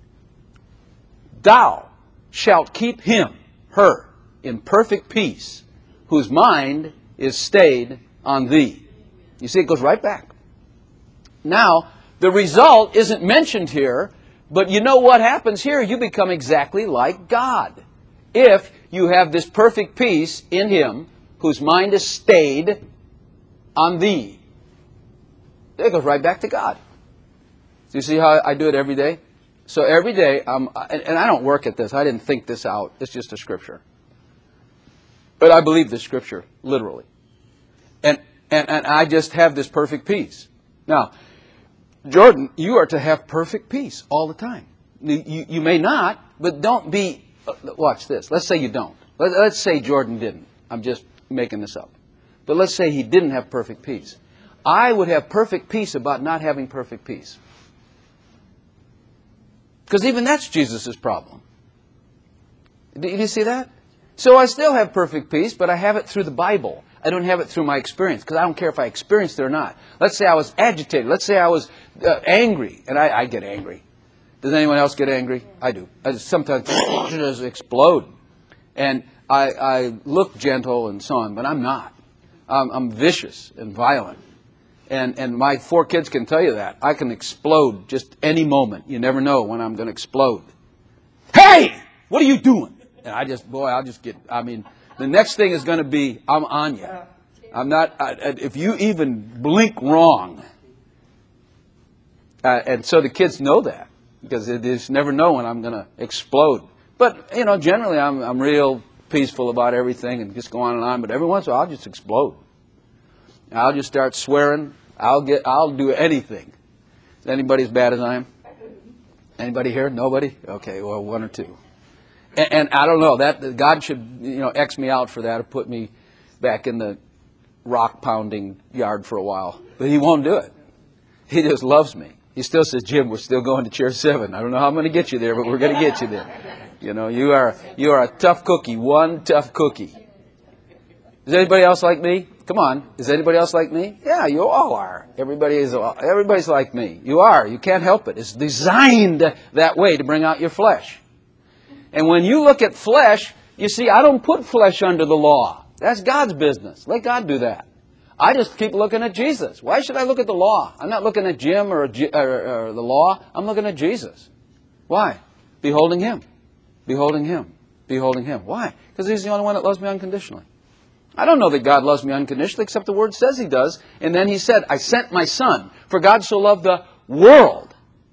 thou shalt keep him, her, in perfect peace, whose mind is stayed on thee. You see, it goes right back. Now, the result isn't mentioned here, but you know what happens here? You become exactly like God. If you have this perfect peace in Him, whose mind is stayed on Thee. It goes right back to God. Do you see how I do it every day? So every day, um, and, and I don't work at this. I didn't think this out. It's just a scripture. But I believe this scripture, literally. And, and, and I just have this perfect peace. Now, Jordan, you are to have perfect peace all the time. You, you may not, but don't be, watch this. Let's say you don't. Let, let's say Jordan didn't. I'm just making this up. But let's say he didn't have perfect peace. I would have perfect peace about not having perfect peace. Because even that's Jesus' problem. Do you see that? So I still have perfect peace, but I have it through the Bible. I don't have it through my experience, because I don't care if I experienced it or not. Let's say I was agitated. Let's say I was uh, angry, and I, I get angry. Does anyone else get angry? I do. I just sometimes just explode. And I, I look gentle and so on, but I'm not. I'm, I'm vicious and violent. And, and my four kids can tell you that. I can explode just any moment. You never know when I'm going to explode. Hey! What are you doing? And I just, boy, I'll just get, I mean, the next thing is going to be, I'm on you. I'm not, I, if you even blink wrong. Uh, and so the kids know that, because they just never know when I'm going to explode. But, you know, generally I'm, I'm real peaceful about everything and just go on and on. But every once in a while I'll just explode. I'll just start swearing. I'll get, I'll do anything. Is anybody as bad as I am? Anybody here? Nobody? Okay, well, one or two. And, and I don't know, that God should, you know, X me out for that, or put me back in the rock pounding yard for a while. But He won't do it. He just loves me. He still says, Jim, we're still going to Chair seven. I don't know how I'm going to get you there, but we're going to get you there. You know, you are you are a tough cookie, one tough cookie. Is anybody else like me? Come on. Is anybody else like me? Yeah, you all are. Everybody is. Everybody's like me. You are. You can't help it. It's designed that way to bring out your flesh. And when you look at flesh, you see, I don't put flesh under the law. That's God's business. Let God do that. I just keep looking at Jesus. Why should I look at the law? I'm not looking at Jim or, or, or the law. I'm looking at Jesus. Why? Beholding Him. Beholding Him. Beholding Him. Why? Because He's the only one that loves me unconditionally. I don't know that God loves me unconditionally, except the Word says He does. And then He said, I sent my Son, for God so loved the world.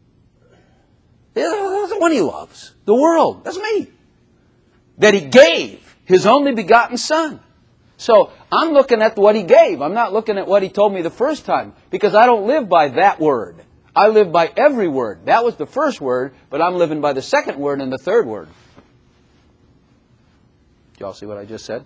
That's the one He loves. The world. That's me. That He gave His only begotten Son. So I'm looking at what He gave. I'm not looking at what He told me the first time, because I don't live by that word. I live by every word. That was the first word, but I'm living by the second word and the third word. Do y'all see what I just said?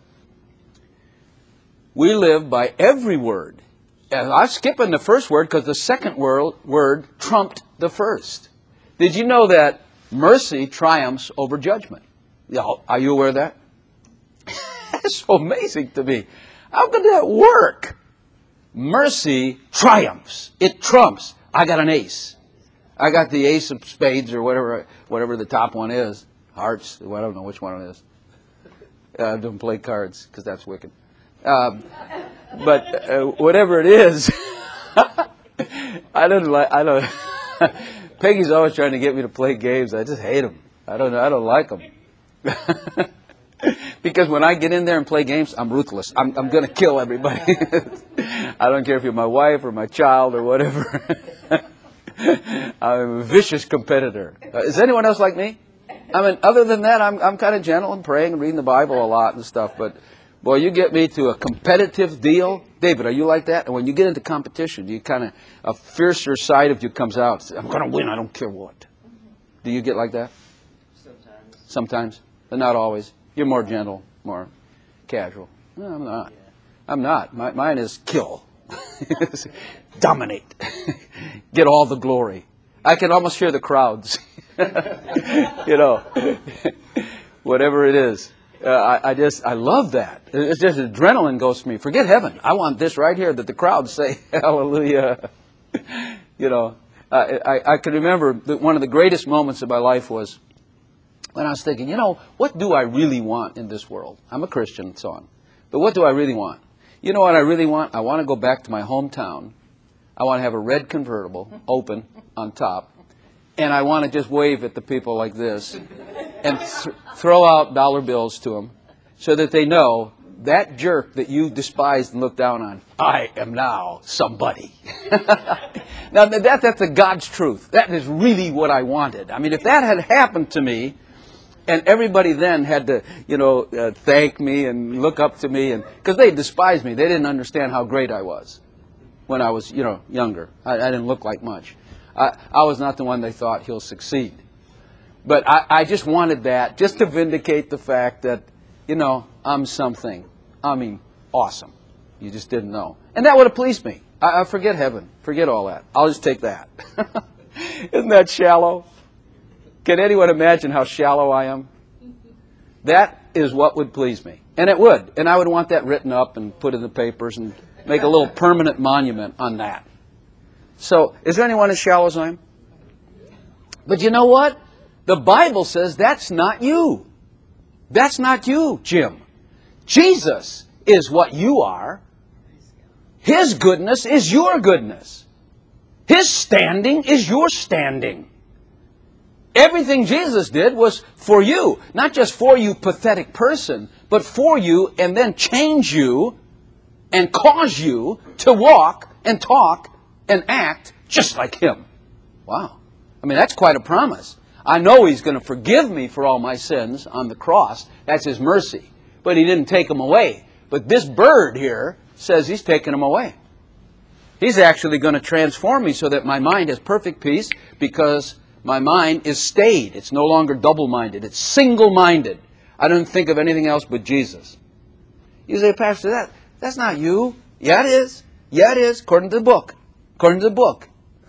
We live by every word. And I'm skipping the first word because the second word, word trumped the first. Did you know that mercy triumphs over judgment? Are you aware of that? That's so amazing to me. How could that work? Mercy triumphs. It trumps. I got an ace. I got the ace of spades, or whatever whatever the top one is. Hearts. Well, I don't know which one it is. Uh, I don't play cards because that's wicked. Um, but uh, whatever it is, I don't like. I don't. Peggy's always trying to get me to play games. I just hate them. I don't know. I don't like them. Because when I get in there and play games, I'm ruthless. I'm, I'm going to kill everybody. I don't care if you're my wife or my child or whatever. I'm a vicious competitor. Uh, is anyone else like me? I mean, other than that, I'm I'm kind of gentle and praying and reading the Bible a lot and stuff. But boy, you get me to a competitive deal. David, are you like that? And when you get into competition, you kind of, a fiercer side of you comes out. I'm going to win. I don't care what. Do you get like that? Sometimes. Sometimes, but not always. You're more gentle, more casual. No, I'm not. I'm not. My, mine is kill. Dominate. Get all the glory. I can almost hear the crowds. You know, whatever it is. Uh, I, I just, I love that. It's just adrenaline goes to me. Forget heaven. I want this right here that the crowd say, hallelujah. You know, uh, I, I can remember that one of the greatest moments of my life was when I was thinking, you know, what do I really want in this world? I'm a Christian and so on. But what do I really want? You know what I really want? I want to go back to my hometown I want to have a red convertible, open on top, and I want to just wave at the people like this and th- throw out dollar bills to them so that they know that jerk that you despised and looked down on, I am now somebody. Now, that, that's the God's truth. That is really what I wanted. I mean, if that had happened to me, and everybody then had to, you know, uh, thank me and look up to me, and because they despised me. They didn't understand how great I was when I was, you know, younger. I, I didn't look like much. I, I was not the one they thought he'll succeed. But I, I just wanted that, just to vindicate the fact that, you know, I'm something. I mean, awesome. You just didn't know. And that would have pleased me. I, I forget heaven. Forget all that. I'll just take that. Isn't that shallow? Can anyone imagine how shallow I am? That is what would please me. And it would. And I would want that written up and put in the papers and make a little permanent monument on that. So, is there anyone as shallow as I am? But you know what? The Bible says that's not you. That's not you, Jim. Jesus is what you are. His goodness is your goodness. His standing is your standing. Everything Jesus did was for you. Not just for you, pathetic person, but for you, and then change you and cause you to walk and talk and act just like Him. Wow. I mean, that's quite a promise. I know He's going to forgive me for all my sins on the cross. That's His mercy. But He didn't take them away. But this bird here says He's taken them away. He's actually going to transform me so that my mind has perfect peace, because my mind is stayed. It's no longer double-minded. It's single-minded. I don't think of anything else but Jesus. You say, Pastor, that that's not you. Yeah, it is. Yeah, it is, according to the book. According to the book.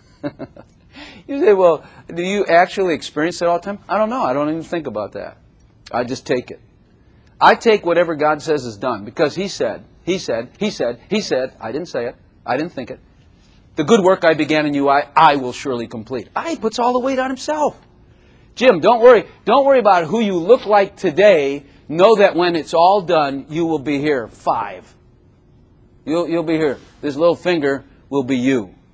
You say, well, do you actually experience it all the time? I don't know. I don't even think about that. I just take it. I take whatever God says is done, because He said, He said, He said, He said. I didn't say it. I didn't think it. The good work I began in you, I, I will surely complete. I, He puts all the weight on Himself. Jim, don't worry. Don't worry about who you look like today. Know that when it's all done, you will be here. Five. You'll, you'll be here. This little finger will be you.